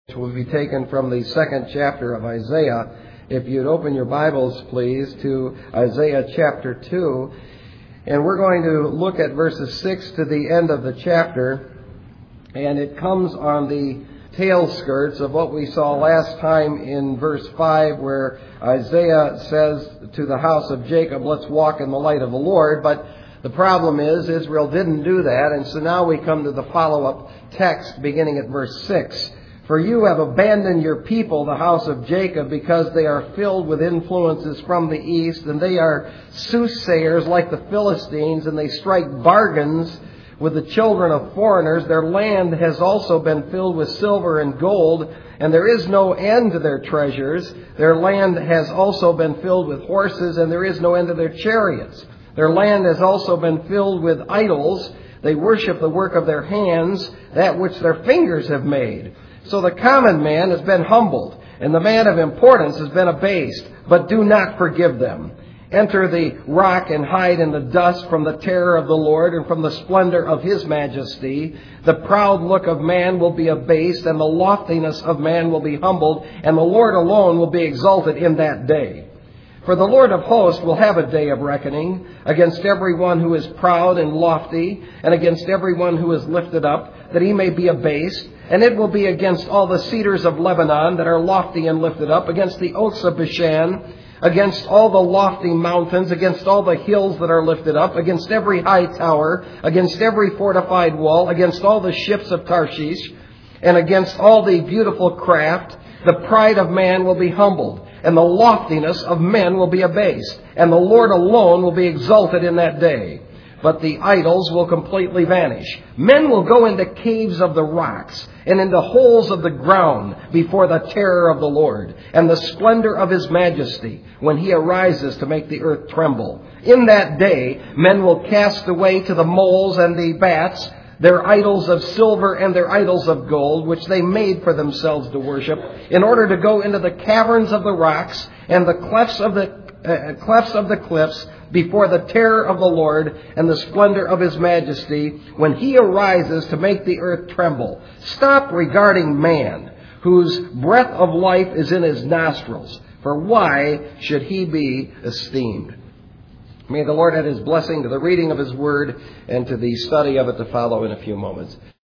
Will be taken from the second chapter of Isaiah. If you'd open your Bibles, please, to Isaiah chapter 2. And we're going to look at verses 6 to the end of the chapter. And it comes on the tail skirts of what we saw last time in verse 5, where Isaiah says to the house of Jacob, let's walk in the light of the Lord. But the problem is, Israel didn't do that. And so now we come to the follow-up text beginning at verse 6. For you have abandoned your people, the house of Jacob, because they are filled with influences from the east, and they are soothsayers like the Philistines, and they strike bargains with the children of foreigners. Their land has also been filled with silver and gold, and there is no end to their treasures. Their land has also been filled with horses, and there is no end to their chariots. Their land has also been filled with idols. They worship the work of their hands, that which their fingers have made. So the common man has been humbled, and the man of importance has been abased, but do not forgive them. Enter the rock and hide in the dust from the terror of the Lord and from the splendor of His majesty. The proud look of man will be abased, and the loftiness of man will be humbled, and the Lord alone will be exalted in that day. For the Lord of hosts will have a day of reckoning against everyone who is proud and lofty, and against everyone who is lifted up, that he may be abased. And it will be against all the cedars of Lebanon that are lofty and lifted up, against the oaks of Bashan, against all the lofty mountains, against all the hills that are lifted up, against every high tower, against every fortified wall, against all the ships of Tarshish, and against all the beautiful craft. The pride of man will be humbled, and the loftiness of men will be abased, and the Lord alone will be exalted in that day. But the idols will completely vanish. Men will go into caves of the rocks and into holes of the ground before the terror of the Lord and the splendor of His majesty when He arises to make the earth tremble. In that day, men will cast away to the moles and the bats their idols of silver and their idols of gold, which they made for themselves to worship, in order to go into the caverns of the rocks and the clefts of the cliffs before the terror of the Lord and the splendor of His majesty when He arises to make the earth tremble. Stop regarding man, whose breath of life is in his nostrils, for why should he be esteemed? May the Lord add His blessing to the reading of His word and to the study of it to follow in a few moments.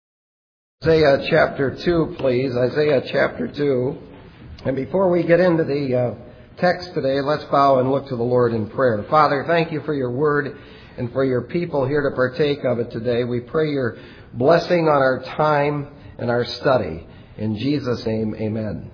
Isaiah chapter 2, please. Isaiah chapter 2. And before we get into the text today, let's bow and look to the Lord in prayer. Father, thank You for Your word and for Your people here to partake of it today. We pray Your blessing on our time and our study. In Jesus' name, amen.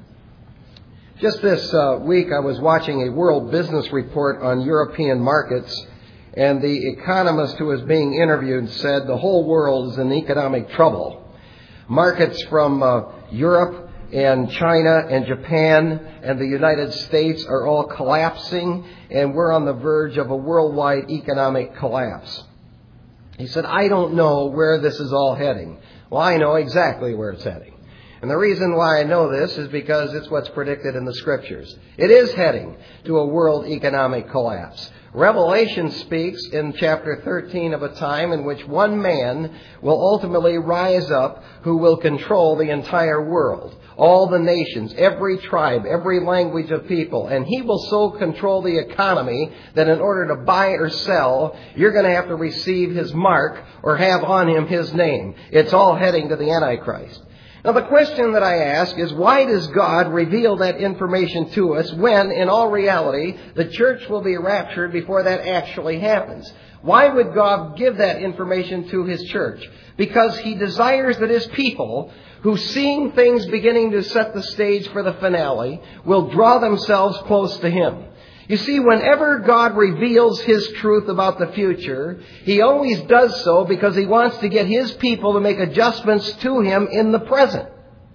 Just this week, I was watching a World Business Report on European markets, and the economist who was being interviewed said the whole world is in economic trouble. Markets from Europe and China and Japan and the United States are all collapsing, and we're on the verge of a worldwide economic collapse. He said, I don't know where this is all heading. Well, I know exactly where it's heading. And the reason why I know this is because it's what's predicted in the Scriptures. It is heading to a world economic collapse. Revelation speaks in chapter 13 of a time in which one man will ultimately rise up who will control the entire world, all the nations, every tribe, every language of people. And he will so control the economy that in order to buy or sell, you're going to have to receive his mark or have on him his name. It's all heading to the Antichrist. Now, the question that I ask is, why does God reveal that information to us when, in all reality, the church will be raptured before that actually happens? Why would God give that information to His church? Because He desires that His people, who, seeing things beginning to set the stage for the finale, will draw themselves close to Him. You see, whenever God reveals His truth about the future, He always does so because He wants to get His people to make adjustments to Him in the present.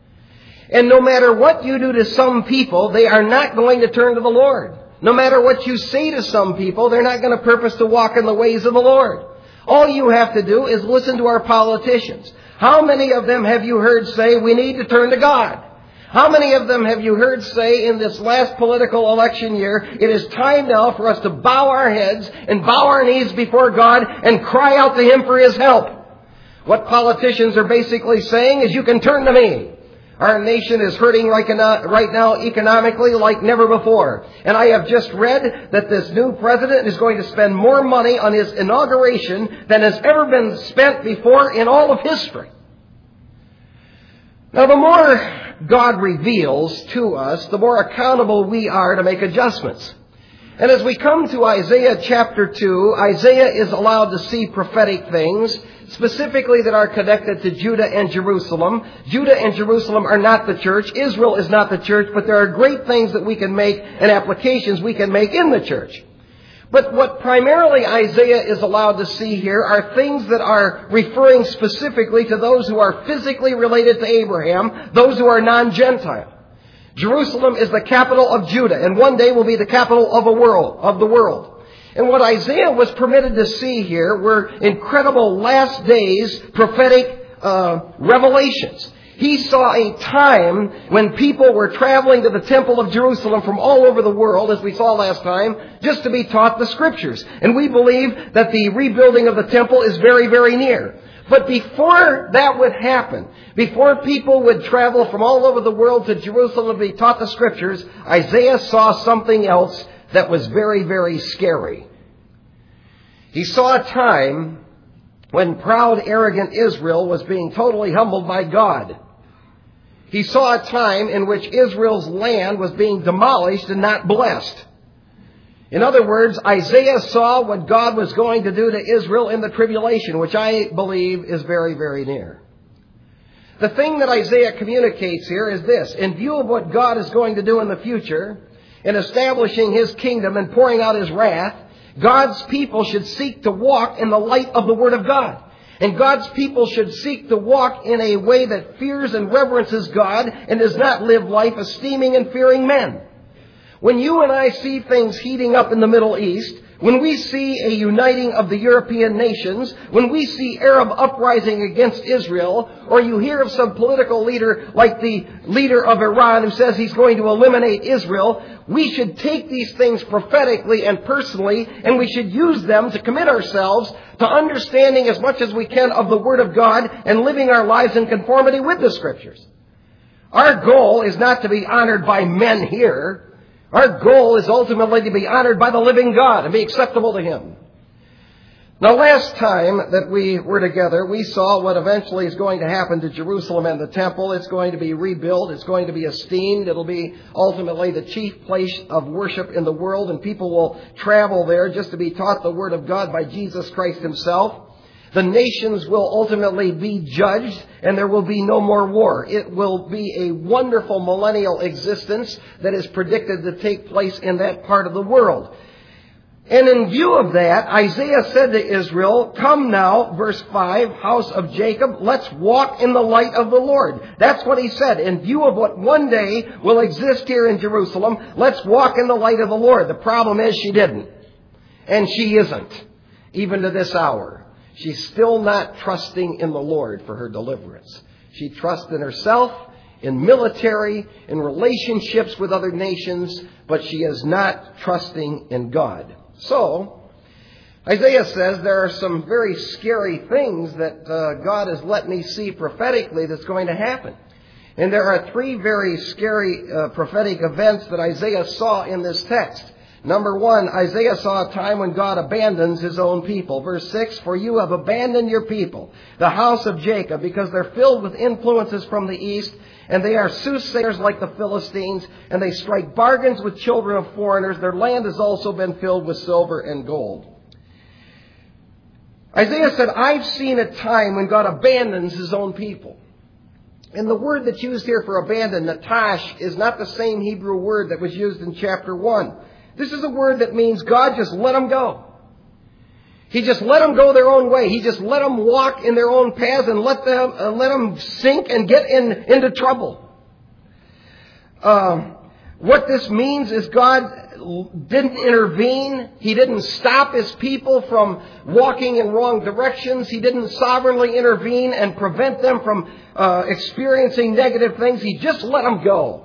And no matter what you do to some people, they are not going to turn to the Lord. No matter what you say to some people, they're not going to purpose to walk in the ways of the Lord. All you have to do is listen to our politicians. How many of them have you heard say, we need to turn to God? How many of them have you heard say in this last political election year, it is time now for us to bow our heads and bow our knees before God and cry out to Him for His help? What politicians are basically saying is, you can turn to me. Our nation is hurting right now economically like never before. And I have just read that this new president is going to spend more money on his inauguration than has ever been spent before in all of history. Now, the more God reveals to us, the more accountable we are to make adjustments. And as we come to Isaiah chapter 2, Isaiah is allowed to see prophetic things, specifically that are connected to Judah and Jerusalem. Judah and Jerusalem are not the church. Israel is not the church, but there are great things that we can make and applications we can make in the church. But what primarily Isaiah is allowed to see here are things that are referring specifically to those who are physically related to Abraham, those who are non-Gentile. Jerusalem is the capital of Judah, and one day will be the capital of the world. And what Isaiah was permitted to see here were incredible last days prophetic revelations. He saw a time when people were traveling to the temple of Jerusalem from all over the world, as we saw last time, just to be taught the Scriptures. And we believe that the rebuilding of the temple is very, very near. But before that would happen, before people would travel from all over the world to Jerusalem to be taught the Scriptures, Isaiah saw something else that was very, very scary. He saw a time when proud, arrogant Israel was being totally humbled by God. He saw a time in which Israel's land was being demolished and not blessed. In other words, Isaiah saw what God was going to do to Israel in the tribulation, which I believe is very, very near. The thing that Isaiah communicates here is this. In view of what God is going to do in the future, in establishing His kingdom and pouring out His wrath, God's people should seek to walk in the light of the Word of God. And God's people should seek to walk in a way that fears and reverences God and does not live life esteeming and fearing men. When you and I see things heating up in the Middle East, when we see a uniting of the European nations, when we see Arab uprising against Israel, or you hear of some political leader like the leader of Iran who says he's going to eliminate Israel, we should take these things prophetically and personally, and we should use them to commit ourselves to understanding as much as we can of the Word of God and living our lives in conformity with the Scriptures. Our goal is not to be honored by men here. Our goal is ultimately to be honored by the living God and be acceptable to Him. Now, last time that we were together, we saw what eventually is going to happen to Jerusalem and the temple. It's going to be rebuilt. It's going to be esteemed. It'll be ultimately the chief place of worship in the world, and people will travel there just to be taught the Word of God by Jesus Christ Himself. The nations will ultimately be judged, and there will be no more war. It will be a wonderful millennial existence that is predicted to take place in that part of the world. And in view of that, Isaiah said to Israel, "Come now," verse 5, "house of Jacob, let's walk in the light of the Lord." That's what he said. In view of what one day will exist here in Jerusalem, let's walk in the light of the Lord. The problem is she didn't. And she isn't, even to this hour. She's still not trusting in the Lord for her deliverance. She trusts in herself, in military, in relationships with other nations, but she is not trusting in God. So, Isaiah says there are some very scary things that God has let me see prophetically that's going to happen. And there are three very scary prophetic events that Isaiah saw in this text. Number one, Isaiah saw a time when God abandons His own people. Verse 6, "For you have abandoned your people, the house of Jacob, because they're filled with influences from the east, and they are soothsayers like the Philistines, and they strike bargains with children of foreigners. Their land has also been filled with silver and gold." Isaiah said, I've seen a time when God abandons His own people. And the word that's used here for abandon, natash, is not the same Hebrew word that was used in chapter 1. This is a word that means God just let them go. He just let them go their own way. He just let them walk in their own paths and let them sink and get into trouble. What this means is God didn't intervene. He didn't stop His people from walking in wrong directions. He didn't sovereignly intervene and prevent them from experiencing negative things. He just let them go.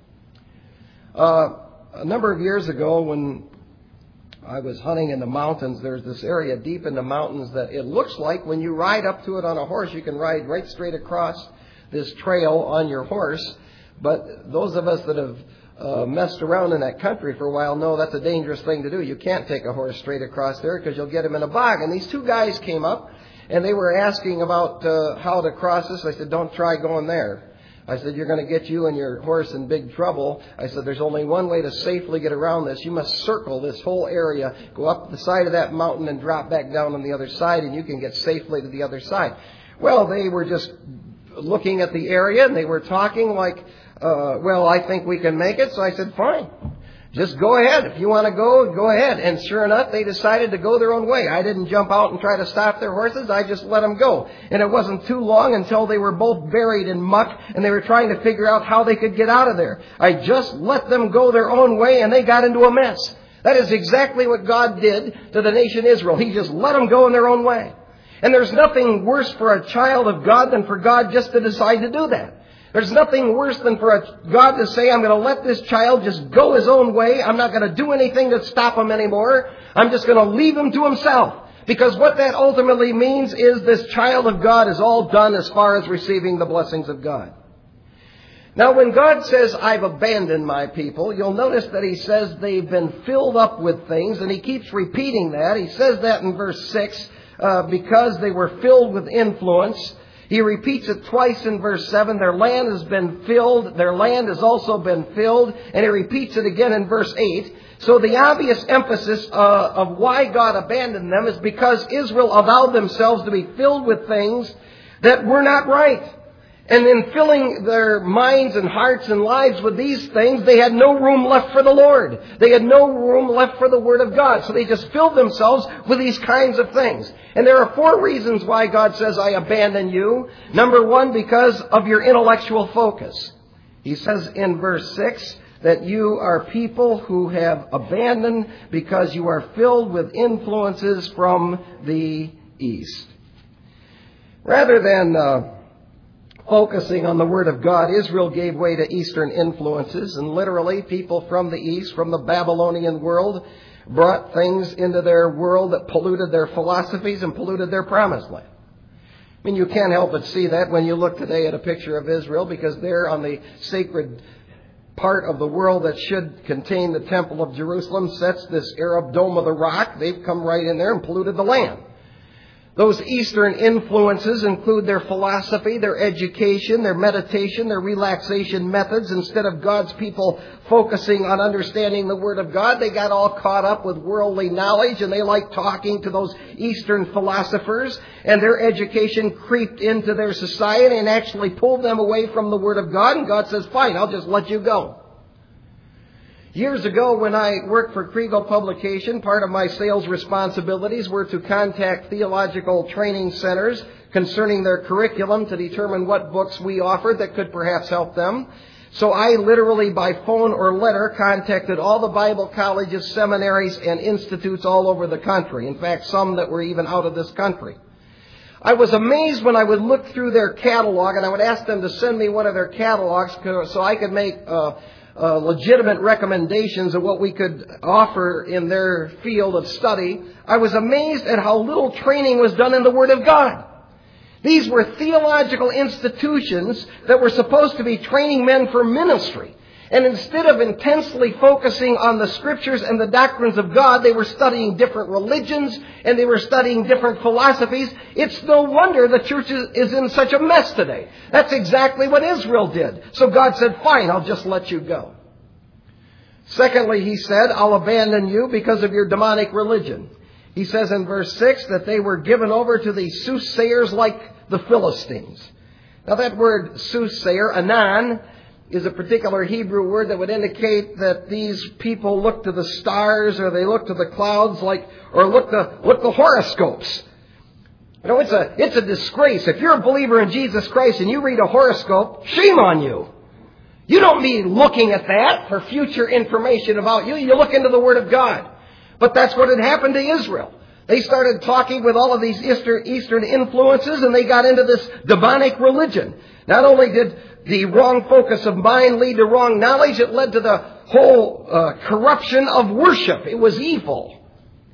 A number of years ago, when I was hunting in the mountains, there's this area deep in the mountains that it looks like when you ride up to it on a horse, you can ride right straight across this trail on your horse. But those of us that have messed around in that country for a while know that's a dangerous thing to do. You can't take a horse straight across there because you'll get him in a bog. And these two guys came up and they were asking about how to cross this. I said, don't try going there. I said, you're going to get you and your horse in big trouble. I said, there's only one way to safely get around this. You must circle this whole area, go up the side of that mountain and drop back down on the other side, and you can get safely to the other side. Well, they were just looking at the area, and they were talking like, well, I think we can make it. So I said, fine. Just go ahead. If you want to go, go ahead. And sure enough, they decided to go their own way. I didn't jump out and try to stop their horses. I just let them go. And it wasn't too long until they were both buried in muck and they were trying to figure out how they could get out of there. I just let them go their own way and they got into a mess. That is exactly what God did to the nation Israel. He just let them go in their own way. And there's nothing worse for a child of God than for God just to decide to do that. There's nothing worse than for God to say, I'm going to let this child just go his own way. I'm not going to do anything to stop him anymore. I'm just going to leave him to himself. Because what that ultimately means is this child of God is all done as far as receiving the blessings of God. Now, when God says, I've abandoned my people, you'll notice that He says they've been filled up with things, and He keeps repeating that. He says that in verse 6, because they were filled with influence. He repeats it twice in verse 7. Their land has been filled. Their land has also been filled. And he repeats it again in verse 8. So the obvious emphasis of why God abandoned them is because Israel allowed themselves to be filled with things that were not right. And in filling their minds and hearts and lives with these things, they had no room left for the Lord. They had no room left for the Word of God. So they just filled themselves with these kinds of things. And there are 4 reasons why God says, I abandon you. Number 1, because of your intellectual focus. He says in verse 6 that you are people who have abandoned because you are filled with influences from the East. Rather than focusing on the Word of God, Israel gave way to Eastern influences, and literally people from the East, from the Babylonian world, brought things into their world that polluted their philosophies and polluted their promised land. I mean, you can't help but see that when you look today at a picture of Israel, because there on the sacred part of the world that should contain the Temple of Jerusalem sits this Arab Dome of the Rock. They've come right in there and polluted the land. Those Eastern influences include their philosophy, their education, their meditation, their relaxation methods. Instead of God's people focusing on understanding the Word of God, they got all caught up with worldly knowledge, and they liked talking to those Eastern philosophers, and their education creeped into their society and actually pulled them away from the Word of God, and God says, fine, I'll just let you go. Years ago, when I worked for Kriegel Publication, part of my sales responsibilities were to contact theological training centers concerning their curriculum to determine what books we offered that could perhaps help them. So I literally, by phone or letter, contacted all the Bible colleges, seminaries, and institutes all over the country. In fact, some that were even out of this country. I was amazed when I would look through their catalog, and I would ask them to send me one of their catalogs so I could make legitimate recommendations of what we could offer in their field of study. I was amazed at how little training was done in the Word of God. These were theological institutions that were supposed to be training men for ministry. And instead of intensely focusing on the Scriptures and the doctrines of God, they were studying different religions and they were studying different philosophies. It's no wonder the church is in such a mess today. That's exactly what Israel did. So God said, fine, I'll just let you go. Secondly, He said, I'll abandon you because of your demonic religion. He says in verse 6 that they were given over to the soothsayers like the Philistines. Now that word soothsayer, anan, is a particular Hebrew word that would indicate that these people look to the stars or they look to the clouds or look to horoscopes. You know, it's a disgrace. If you're a believer in Jesus Christ and you read a horoscope, shame on you. You don't be looking at that for future information about you. You look into the Word of God. But that's what had happened to Israel. They started talking with all of these Eastern influences, and they got into this demonic religion. Not only did the wrong focus of mind lead to wrong knowledge, it led to the whole corruption of worship. It was evil.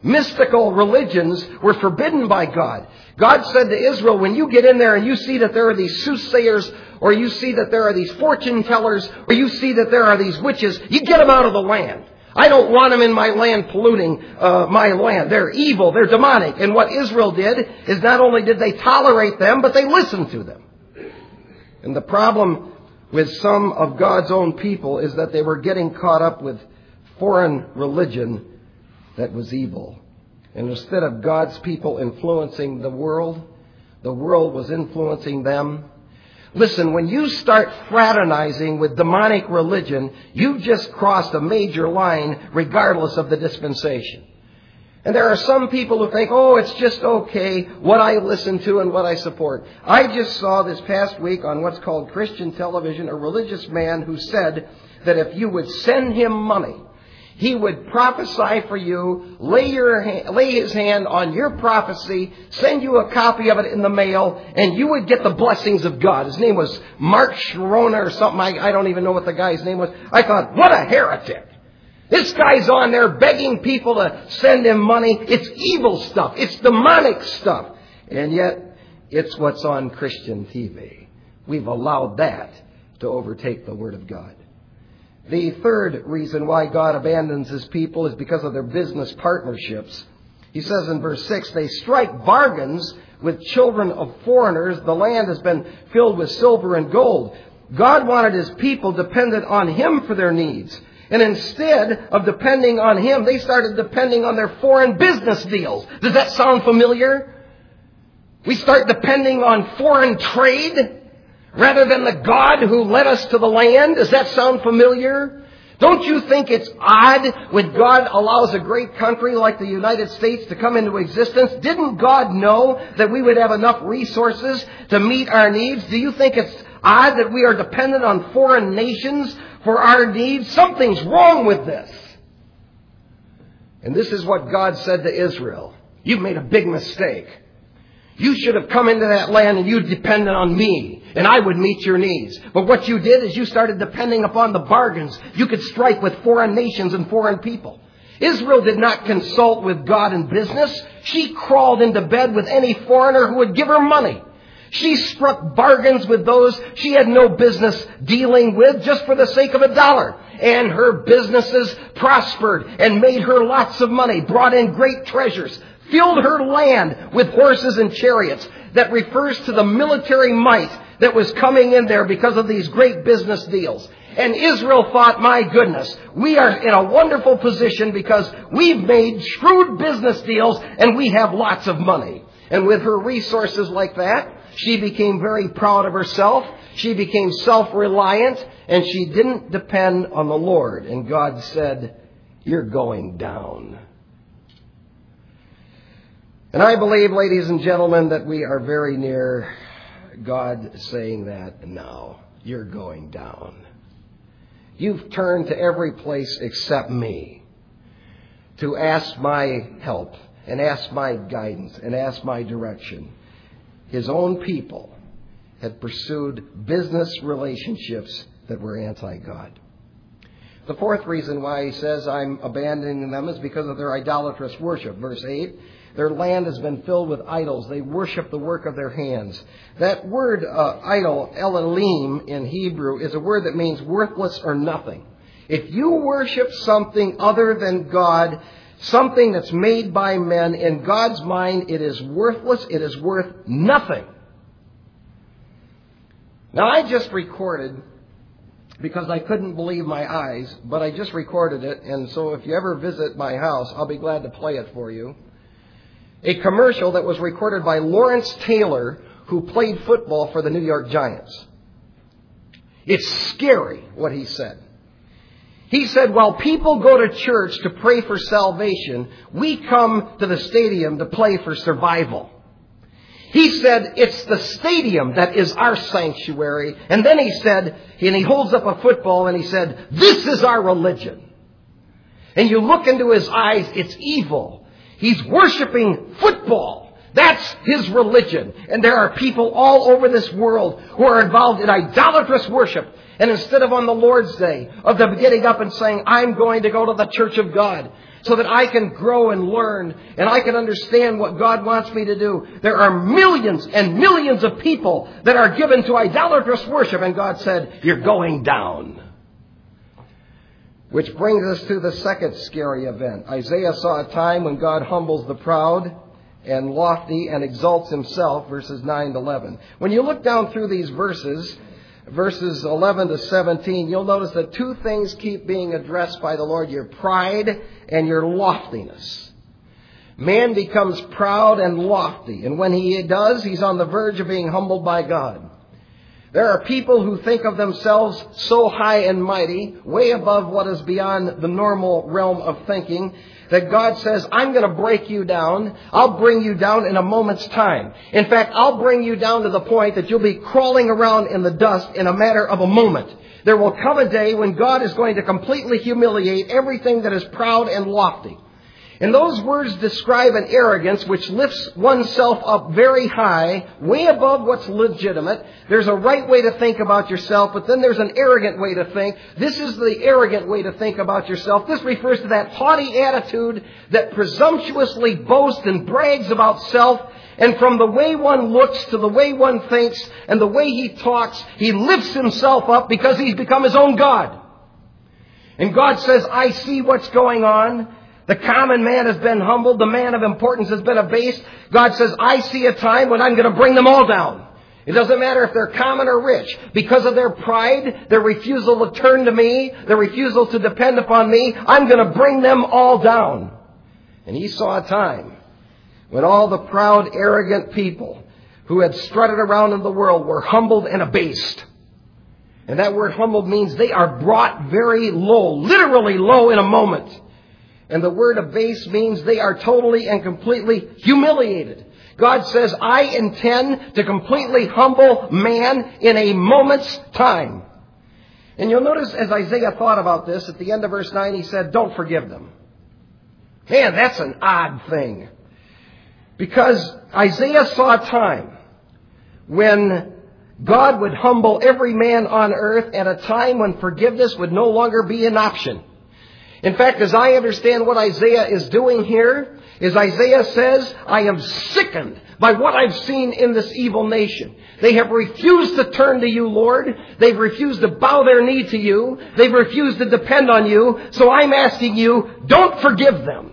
mystical religions were forbidden by God. God said to Israel, when you get in there and you see that there are these soothsayers, or you see that there are these fortune tellers, or you see that there are these witches, you get them out of the land. I don't want them in my land polluting my land. They're evil. They're demonic. And what Israel did is not only did they tolerate them, but they listened to them. And the problem with some of God's own people is that they were getting caught up with foreign religion that was evil. And instead of God's people influencing the world was influencing them. Listen, when you start fraternizing with demonic religion, you've just crossed a major line regardless of the dispensation. And there are some people who think, oh, it's just okay what I listen to and what I support. I just saw this past week on what's called Christian television a religious man who said that if you would send him money, he would prophesy for you, lay his hand on your prophecy, send you a copy of it in the mail, and you would get the blessings of God. His name was Mark Sharona or something. I don't even know what the guy's name was. I thought, what a heretic. This guy's on there begging people to send him money. It's evil stuff. It's demonic stuff. And yet, it's what's on Christian TV. We've allowed that to overtake the Word of God. The third reason why God abandons His people is because of their business partnerships. He says in verse 6, they strike bargains with children of foreigners. The land has been filled with silver and gold. God wanted His people dependent on Him for their needs. And instead of depending on Him, they started depending on their foreign business deals. Does that sound familiar? We start depending on foreign trade rather than the God who led us to the land. Does that sound familiar? Don't you think it's odd when God allows a great country like the United States to come into existence? Didn't God know that we would have enough resources to meet our needs? Do you think it's odd that we are dependent on foreign nations for our needs? Something's wrong with this. And this is what God said to Israel. You've made a big mistake. You should have come into that land and you depended on me, and I would meet your needs. But what you did is you started depending upon the bargains you could strike with foreign nations and foreign people. Israel did not consult with God in business. She crawled into bed with any foreigner who would give her money. She struck bargains with those she had no business dealing with just for the sake of $1. And her businesses prospered and made her lots of money, brought in great treasures, filled her land with horses and chariots. That refers to the military might that was coming in there because of these great business deals. And Israel thought, my goodness, we are in a wonderful position because we've made shrewd business deals and we have lots of money. And with her resources like that, she became very proud of herself. She became self-reliant, and she didn't depend on the Lord. And God said, you're going down. And I believe, ladies and gentlemen, that we are very near God saying that now. You're going down. You've turned to every place except me to ask my help and ask my guidance and ask my direction. His own people had pursued business relationships that were anti-God. The fourth reason why he says I'm abandoning them is because of their idolatrous worship. Verse 8, their land has been filled with idols. They worship the work of their hands. That word idol, Elohim in Hebrew, is a word that means worthless or nothing. If you worship something other than God, something that's made by men, in God's mind, it is worthless. It is worth nothing. Now, I just recorded, because I couldn't believe my eyes, but I just recorded it, and so if you ever visit my house, I'll be glad to play it for you. A commercial that was recorded by Lawrence Taylor, who played football for the New York Giants. It's scary what he said. He said, while people go to church to pray for salvation, we come to the stadium to play for survival. He said, it's the stadium that is our sanctuary. And then he said, and he holds up a football and he said, this is our religion. And you look into his eyes, it's evil. He's worshiping football. That's his religion. And there are people all over this world who are involved in idolatrous worship. And instead of on the Lord's Day, of them getting up and saying, I'm going to go to the church of God, so that I can grow and learn and I can understand what God wants me to do. There are millions and millions of people that are given to idolatrous worship, and God said, you're going down. Which brings us to the second scary event. Isaiah saw a time when God humbles the proud and lofty and exalts himself, verses 9 to 11. When you look down through these verses 11 to 17, you'll notice that two things keep being addressed by the Lord: your pride and your loftiness. Man becomes proud and lofty, and when he does, he's on the verge of being humbled by God. There are people who think of themselves so high and mighty, way above what is beyond the normal realm of thinking, that God says, I'm going to break you down. I'll bring you down in a moment's time. In fact, I'll bring you down to the point that you'll be crawling around in the dust in a matter of a moment. There will come a day when God is going to completely humiliate everything that is proud and lofty. And those words describe an arrogance which lifts oneself up very high, way above what's legitimate. There's a right way to think about yourself, but then there's an arrogant way to think. This is the arrogant way to think about yourself. This refers to that haughty attitude that presumptuously boasts and brags about self. And from the way one looks to the way one thinks and the way he talks, he lifts himself up because he's become his own God. And God says, I see what's going on. The common man has been humbled. The man of importance has been abased. God says, I see a time when I'm going to bring them all down. It doesn't matter if they're common or rich. Because of their pride, their refusal to turn to me, their refusal to depend upon me, I'm going to bring them all down. And he saw a time when all the proud, arrogant people who had strutted around in the world were humbled and abased. And that word humbled means they are brought very low, literally low in a moment. And the word abase means they are totally and completely humiliated. God says, I intend to completely humble man in a moment's time. And you'll notice as Isaiah thought about this, at the end of verse 9, he said, don't forgive them. Man, that's an odd thing. Because Isaiah saw a time when God would humble every man on earth at a time when forgiveness would no longer be an option. In fact, as I understand what Isaiah is doing here, is Isaiah says, I am sickened by what I've seen in this evil nation. They have refused to turn to you, Lord. They've refused to bow their knee to you. They've refused to depend on you. So I'm asking you, don't forgive them.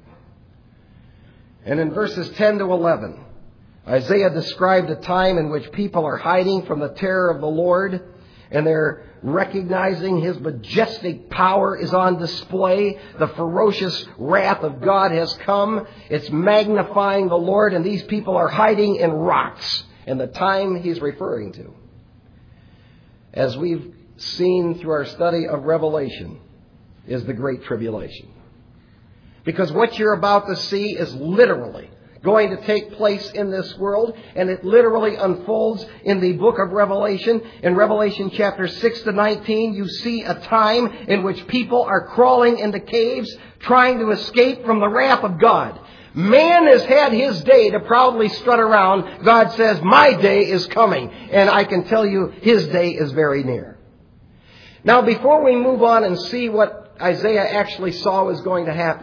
And in verses 10 to 11, Isaiah described a time in which people are hiding from the terror of the Lord, and they're recognizing His majestic power is on display. The ferocious wrath of God has come. It's magnifying the Lord, and these people are hiding in rocks. And the time He's referring to, as we've seen through our study of Revelation, is the Great Tribulation. Because what you're about to see is literally going to take place in this world, and it literally unfolds in the book of Revelation. In Revelation chapter 6 to 19, you see a time in which people are crawling into caves, trying to escape from the wrath of God. Man has had his day to proudly strut around. God says, my day is coming, and I can tell you His day is very near. Now, before we move on and see what Isaiah actually saw was going to happen,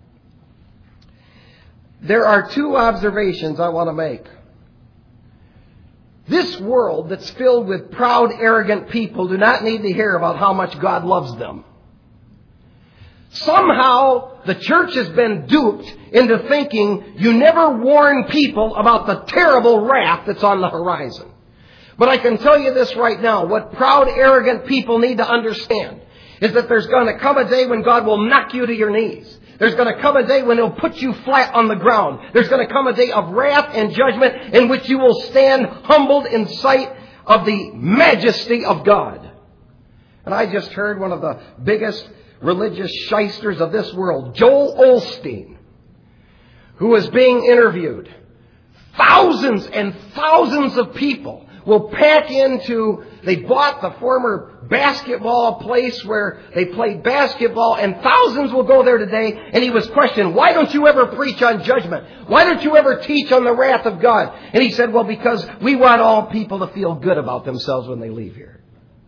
there are two observations I want to make. This world that's filled with proud, arrogant people do not need to hear about how much God loves them. Somehow the church has been duped into thinking you never warn people about the terrible wrath that's on the horizon. But I can tell you this right now. What proud, arrogant people need to understand is that there's going to come a day when God will knock you to your knees. There's going to come a day when He'll put you flat on the ground. There's going to come a day of wrath and judgment in which you will stand humbled in sight of the majesty of God. And I just heard one of the biggest religious shysters of this world, Joel Osteen, who is being interviewed. Thousands and thousands of people will pack into, they bought the former basketball place where they played basketball, and thousands will go there today. And he was questioned, why don't you ever preach on judgment? Why don't you ever teach on the wrath of God? And he said, well, because we want all people to feel good about themselves when they leave here.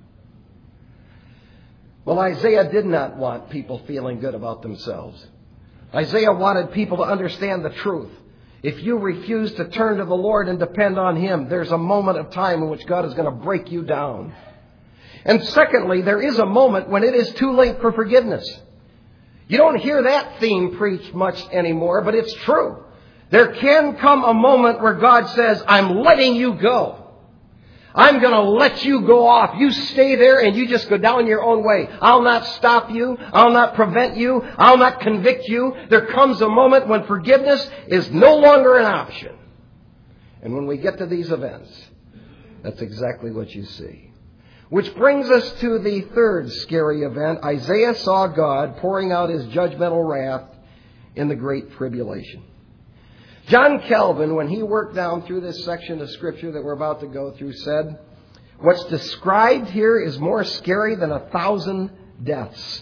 Well, Isaiah did not want people feeling good about themselves. Isaiah wanted people to understand the truth. If you refuse to turn to the Lord and depend on Him, there's a moment of time in which God is going to break you down. And secondly, there is a moment when it is too late for forgiveness. You don't hear that theme preached much anymore, but it's true. There can come a moment where God says, I'm letting you go. I'm going to let you go off. You stay there and you just go down your own way. I'll not stop you. I'll not prevent you. I'll not convict you. There comes a moment when forgiveness is no longer an option. And when we get to these events, that's exactly what you see. Which brings us to the third scary event. Isaiah saw God pouring out His judgmental wrath in the Great Tribulation. John Calvin, when he worked down through this section of Scripture that we're about to go through, said, what's described here is more scary than 1,000 deaths.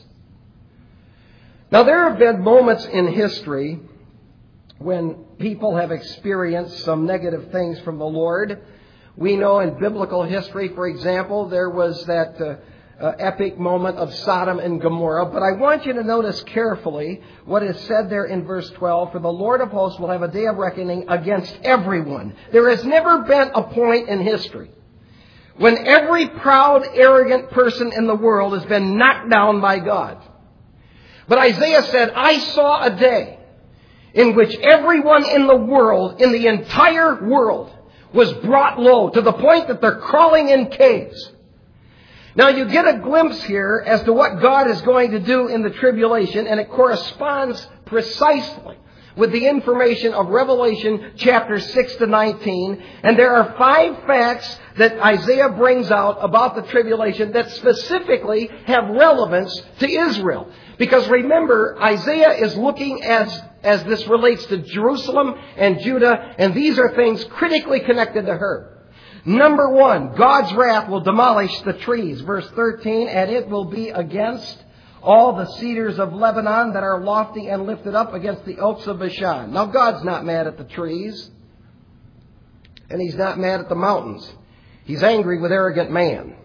Now, there have been moments in history when people have experienced some negative things from the Lord. We know in biblical history, for example, there was that epic moment of Sodom and Gomorrah. But I want you to notice carefully what is said there in verse 12. For the Lord of hosts will have a day of reckoning against everyone. There has never been a point in history when every proud, arrogant person in the world has been knocked down by God. But Isaiah said, I saw a day in which everyone in the world, in the entire world, was brought low to the point that they're crawling in caves. Now you get a glimpse here as to what God is going to do in the tribulation, and it corresponds precisely with the information of Revelation chapter 6 to 19. And there are 5 facts that Isaiah brings out about the tribulation that specifically have relevance to Israel. Because remember, Isaiah is looking as this relates to Jerusalem and Judah, and these are things critically connected to her. Number 1, God's wrath will demolish the trees. Verse 13, and it will be against all the cedars of Lebanon that are lofty and lifted up, against the oaks of Bashan. Now, God's not mad at the trees, and He's not mad at the mountains. He's angry with arrogant man.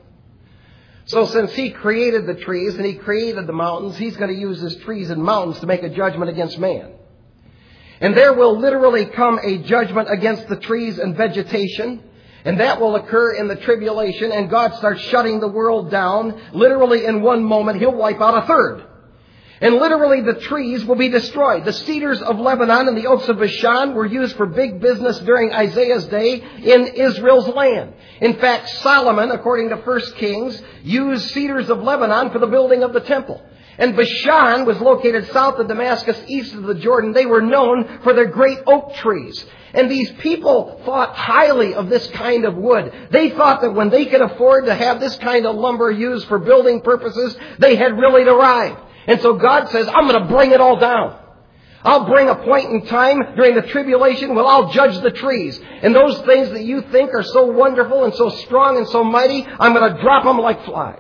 So since He created the trees and He created the mountains, He's going to use His trees and mountains to make a judgment against man. And there will literally come a judgment against the trees and vegetation. And that will occur in the tribulation, and God starts shutting the world down. Literally in one moment, He'll wipe out a third. And literally the trees will be destroyed. The cedars of Lebanon and the oaks of Bashan were used for big business during Isaiah's day in Israel's land. In fact, Solomon, according to 1 Kings, used cedars of Lebanon for the building of the temple. And Bashan was located south of Damascus, east of the Jordan. They were known for their great oak trees. And these people thought highly of this kind of wood. They thought that when they could afford to have this kind of lumber used for building purposes, they had really arrived. And so God says, I'm going to bring it all down. I'll bring a point in time during the tribulation when I'll judge the trees. And those things that you think are so wonderful and so strong and so mighty, I'm going to drop them like flies.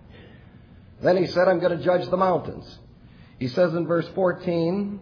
Then He said, I'm going to judge the mountains. He says in verse 14,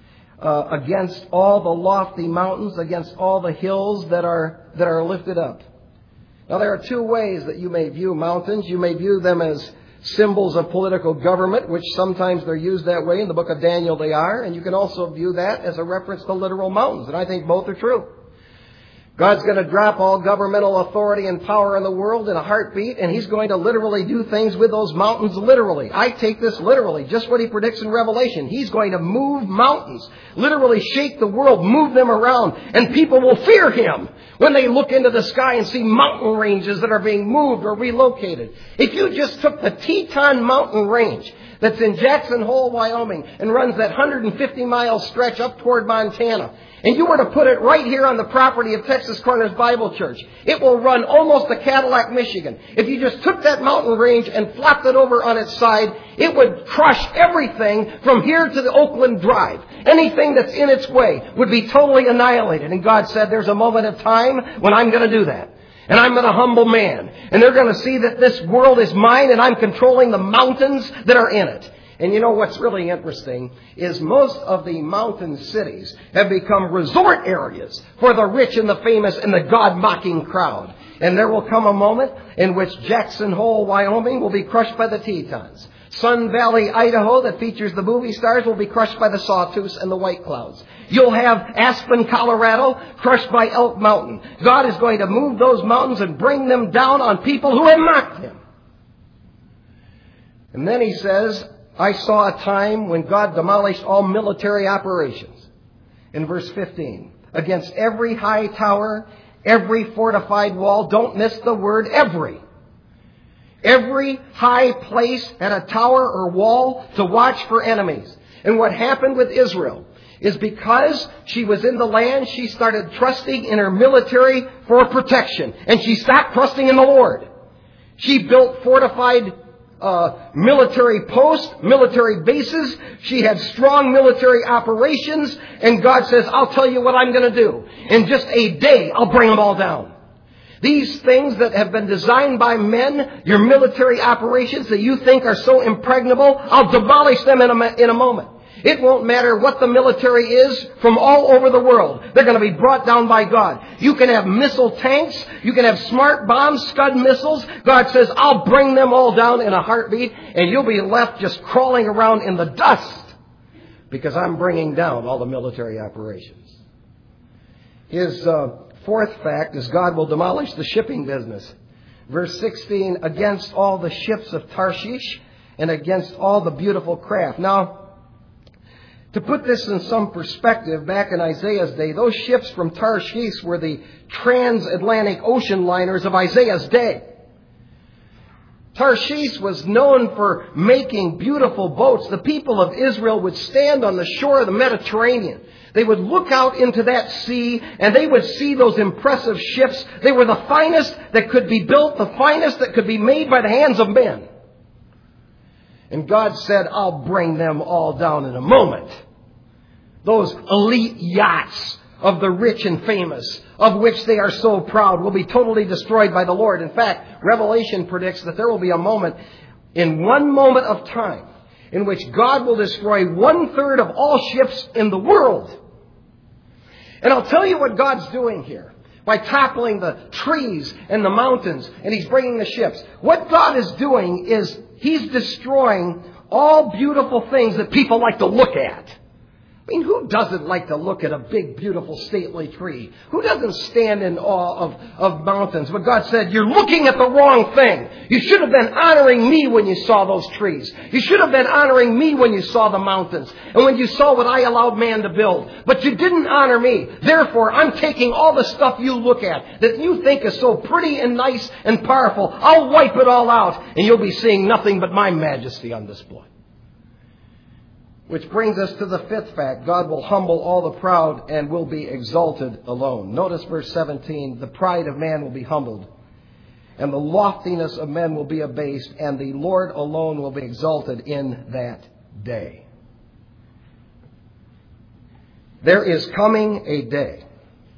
against all the lofty mountains, against all the hills that are lifted up. Now there are 2 ways that you may view mountains. You may view them as symbols of political government, which sometimes they're used that way. In the book of Daniel they are. And you can also view that as a reference to literal mountains. And I think both are true. God's going to drop all governmental authority and power in the world in a heartbeat, and He's going to literally do things with those mountains literally. I take this literally, just what He predicts in Revelation. He's going to move mountains, literally shake the world, move them around, and people will fear Him when they look into the sky and see mountain ranges that are being moved or relocated. If you just took the Teton Mountain Range that's in Jackson Hole, Wyoming, and runs that 150-mile stretch up toward Montana, and you were to put it right here on the property of Texas Corners Bible Church, it will run almost to Cadillac, Michigan. If you just took that mountain range and flopped it over on its side, it would crush everything from here to the Oakland Drive. Anything that's in its way would be totally annihilated. And God said, there's a moment of time when I'm going to do that. And I'm going to humble man. And they're going to see that this world is mine and I'm controlling the mountains that are in it. And you know what's really interesting is most of the mountain cities have become resort areas for the rich and the famous and the God-mocking crowd. And there will come a moment in which Jackson Hole, Wyoming will be crushed by the Tetons. Sun Valley, Idaho, that features the movie stars, will be crushed by the Sawtooths and the White Clouds. You'll have Aspen, Colorado, crushed by Elk Mountain. God is going to move those mountains and bring them down on people who have mocked Him. And then He says, I saw a time when God demolished all military operations. In verse 15, against every high tower, every fortified wall, don't miss the word every. Every high place had a tower or wall to watch for enemies. And what happened with Israel is because she was in the land, she started trusting in her military for protection. And she stopped trusting in the Lord. She built fortified military posts, military bases. She had strong military operations. And God says, I'll tell you what I'm going to do. In just a day, I'll bring them all down. These things that have been designed by men, your military operations that you think are so impregnable, I'll demolish them in a moment. It won't matter what the military is from all over the world. They're going to be brought down by God. You can have missile tanks. You can have smart bombs, Scud missiles. God says, I'll bring them all down in a heartbeat, and you'll be left just crawling around in the dust because I'm bringing down all the military operations. His fourth fact is God will demolish the shipping business. Verse 16, against all the ships of Tarshish and against all the beautiful craft. Now, to put this in some perspective, back in Isaiah's day, those ships from Tarshish were the transatlantic ocean liners of Isaiah's day. Tarshish was known for making beautiful boats. The people of Israel would stand on the shore of the Mediterranean. They would look out into that sea and they would see those impressive ships. They were the finest that could be built, the finest that could be made by the hands of men. And God said, I'll bring them all down in a moment. Those elite yachts of the rich and famous, of which they are so proud, will be totally destroyed by the Lord. In fact, Revelation predicts that there will be a moment, in one moment of time, in which God will destroy 1/3 of all ships in the world. And I'll tell you what God's doing here. By toppling the trees and the mountains, and He's bringing the ships. What God is doing is He's destroying all beautiful things that people like to look at. I mean, who doesn't like to look at a big, beautiful, stately tree? Who doesn't stand in awe of mountains? But God said, you're looking at the wrong thing. You should have been honoring me when you saw those trees. You should have been honoring me when you saw the mountains and when you saw what I allowed man to build. But you didn't honor me. Therefore, I'm taking all the stuff you look at that you think is so pretty and nice and powerful. I'll wipe it all out and you'll be seeing nothing but my majesty on display. Which brings us to the fifth fact. God will humble all the proud and will be exalted alone. Notice verse 17. The pride of man will be humbled, and the loftiness of men will be abased, and the Lord alone will be exalted in that day. There is coming a day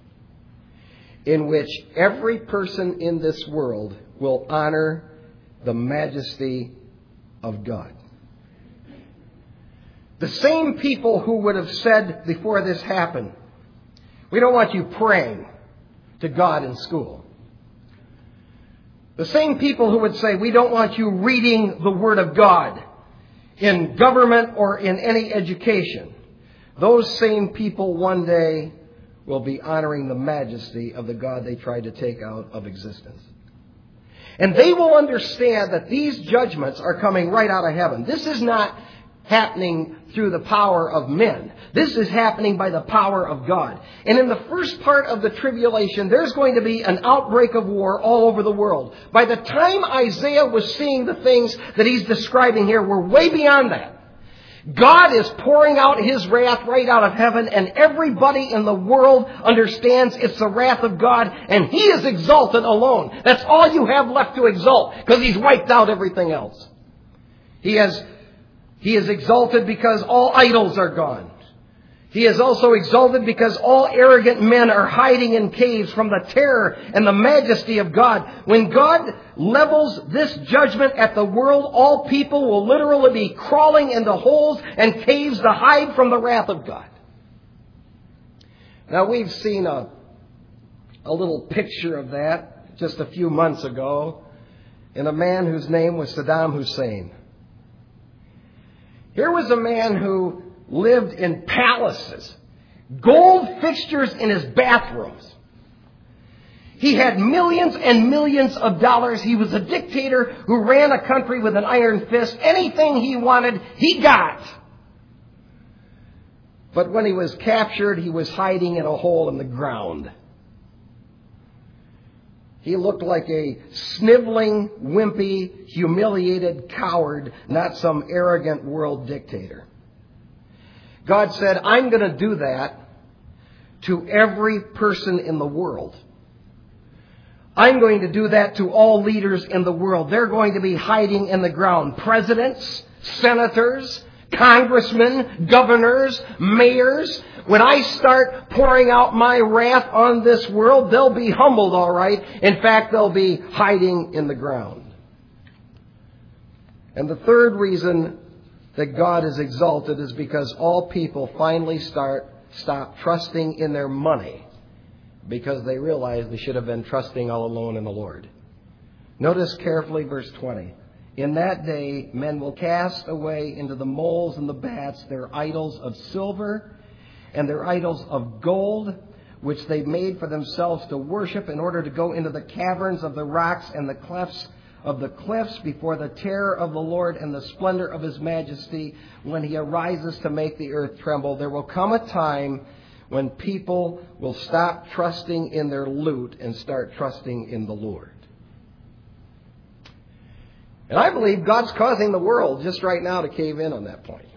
in which every person in this world will honor the majesty of God. The same people who would have said before this happened, we don't want you praying to God in school. The same people who would say, we don't want you reading the Word of God in government or in any education. Those same people one day will be honoring the majesty of the God they tried to take out of existence. And they will understand that these judgments are coming right out of heaven. This is not happening through the power of men. This is happening by the power of God. And in the first part of the tribulation, there's going to be an outbreak of war all over the world. By the time Isaiah was seeing the things that he's describing here, we're way beyond that. God is pouring out His wrath right out of heaven, and everybody in the world understands it's the wrath of God, and He is exalted alone. That's all you have left to exalt, because He's wiped out everything else. He is exalted because all idols are gone. He is also exalted because all arrogant men are hiding in caves from the terror and the majesty of God. When God levels this judgment at the world, all people will literally be crawling into holes and caves to hide from the wrath of God. Now, we've seen a little picture of that just a few months ago in a man whose name was Saddam Hussein. Here was a man who lived in palaces, gold fixtures in his bathrooms. He had millions and millions of dollars. He was a dictator who ran a country with an iron fist. Anything he wanted, he got. But when he was captured, he was hiding in a hole in the ground. He looked like a sniveling, wimpy, humiliated coward, not some arrogant world dictator. God said, I'm going to do that to every person in the world. I'm going to do that to all leaders in the world. They're going to be hiding in the ground. Presidents, senators, congressmen, governors, mayors. When I start pouring out my wrath on this world, they'll be humbled, all right. In fact, they'll be hiding in the ground. And the third reason that God is exalted is because all people finally stop trusting in their money, because they realize they should have been trusting all alone in the Lord. Notice carefully verse 20. In that day, men will cast away into the moles and the bats their idols of silver and their idols of gold, which they made for themselves to worship, in order to go into the caverns of the rocks and the clefts of the cliffs before the terror of the Lord and the splendor of His majesty when He arises to make the earth tremble. There will come a time when people will stop trusting in their loot and start trusting in the Lord. And I believe God's causing the world just right now to cave in on that point.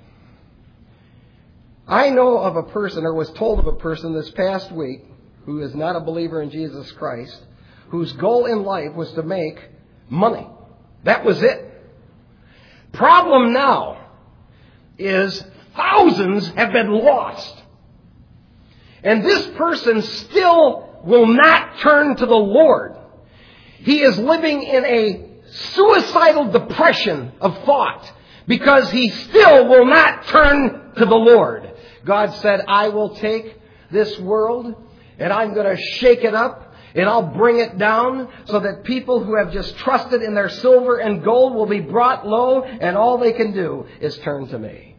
I know of a person, or was told of a person this past week, who is not a believer in Jesus Christ, whose goal in life was to make money. That was it. Problem now is thousands have been lost. And this person still will not turn to the Lord. He is living in a suicidal depression of thought because he still will not turn to the Lord. God said, I will take this world and I'm going to shake it up and I'll bring it down so that people who have just trusted in their silver and gold will be brought low, and all they can do is turn to me.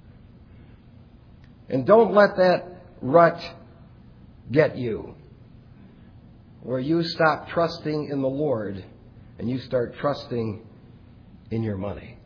And don't let that rut get you, where you stop trusting in the Lord and you start trusting in your money.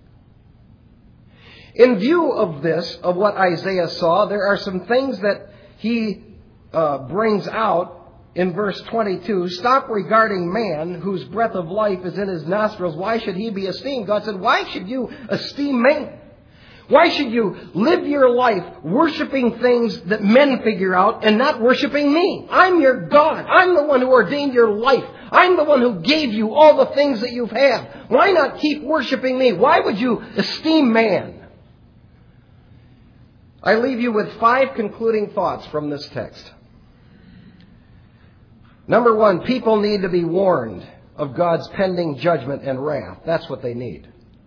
In view of this, of what Isaiah saw, there are some things that he brings out in verse 22. Stop regarding man, whose breath of life is in his nostrils. Why should he be esteemed? God said, why should you esteem man? Why should you live your life worshiping things that men figure out and not worshiping me? I'm your God. I'm the one who ordained your life. I'm the one who gave you all the things that you've had. Why not keep worshiping me? Why would you esteem man? I leave you with 5 concluding thoughts from this text. Number 1, people need to be warned of God's pending judgment and wrath. That's what they need.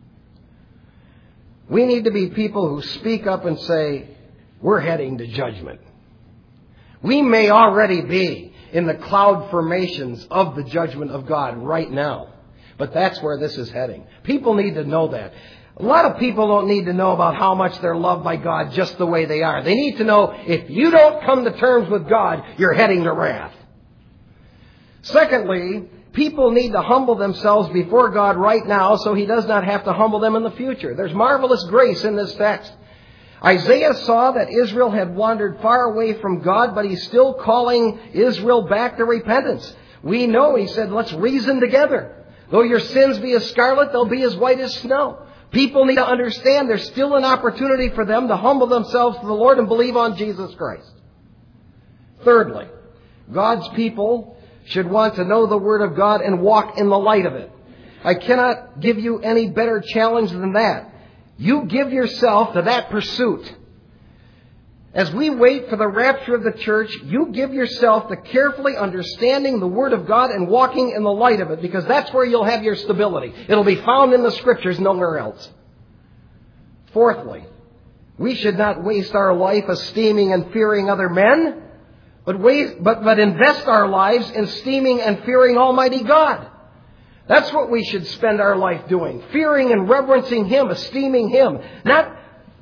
We need to be people who speak up and say, we're heading to judgment. We may already be in the cloud formations of the judgment of God right now. But that's where this is heading. People need to know that. A lot of people don't need to know about how much they're loved by God just the way they are. They need to know if you don't come to terms with God, you're heading to wrath. Secondly, people need to humble themselves before God right now so He does not have to humble them in the future. There's marvelous grace in this text. Isaiah saw that Israel had wandered far away from God, but he's still calling Israel back to repentance. We know, he said, let's reason together. Though your sins be as scarlet, they'll be as white as snow. People need to understand there's still an opportunity for them to humble themselves to the Lord and believe on Jesus Christ. Thirdly, God's people should want to know the Word of God and walk in the light of it. I cannot give you any better challenge than that. You give yourself to that pursuit. As we wait for the rapture of the church, you give yourself to carefully understanding the Word of God and walking in the light of it, because that's where you'll have your stability. It'll be found in the Scriptures, nowhere else. Fourthly, we should not waste our life esteeming and fearing other men, but invest our lives in esteeming and fearing Almighty God. That's what we should spend our life doing. Fearing and reverencing Him, esteeming Him. Not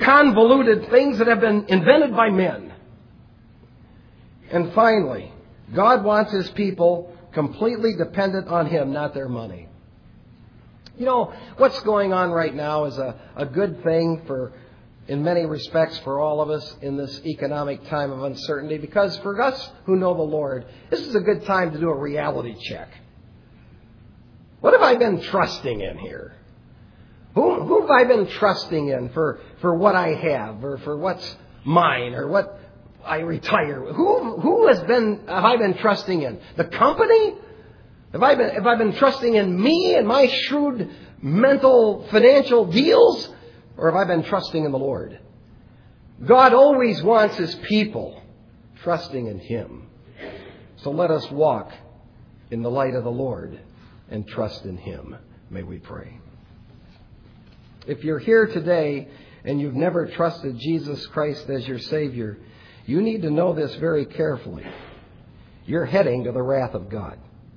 convoluted things that have been invented by men. And finally, God wants His people completely dependent on Him, not their money. You know, what's going on right now is a good thing in many respects for all of us in this economic time of uncertainty, because for us who know the Lord, this is a good time to do a reality check. What have I been trusting in here? Who have I been trusting in for what I have, or for what's mine, or what I retire? Who have I been trusting in? The company? Have I been trusting in me and my shrewd mental financial deals? Or have I been trusting in the Lord? God always wants His people trusting in Him. So let us walk in the light of the Lord and trust in Him. May we pray. If you're here today and you've never trusted Jesus Christ as your Savior, you need to know this very carefully. You're heading to the wrath of God.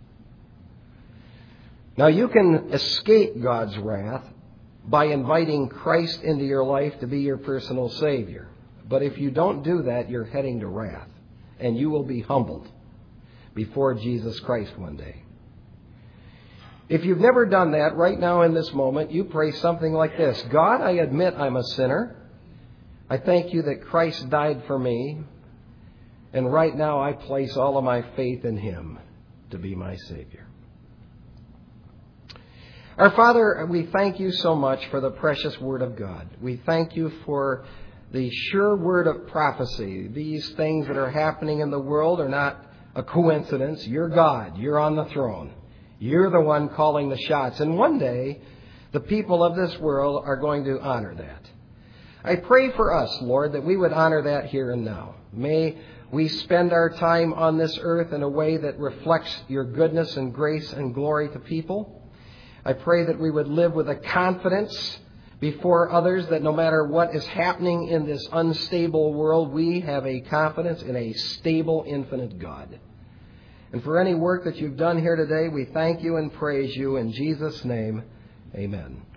Now, you can escape God's wrath by inviting Christ into your life to be your personal Savior. But if you don't do that, you're heading to wrath, and you will be humbled before Jesus Christ one day. If you've never done that, right now in this moment, you pray something like this: God, I admit I'm a sinner. I thank you that Christ died for me. And right now I place all of my faith in Him to be my Savior. Our Father, we thank you so much for the precious Word of God. We thank you for the sure word of prophecy. These things that are happening in the world are not a coincidence. You're God. You're on the throne. You're the one calling the shots. And one day, the people of this world are going to honor that. I pray for us, Lord, that we would honor that here and now. May we spend our time on this earth in a way that reflects your goodness and grace and glory to people. I pray that we would live with a confidence before others that no matter what is happening in this unstable world, we have a confidence in a stable, infinite God. And for any work that you've done here today, we thank you and praise you in Jesus' name. Amen.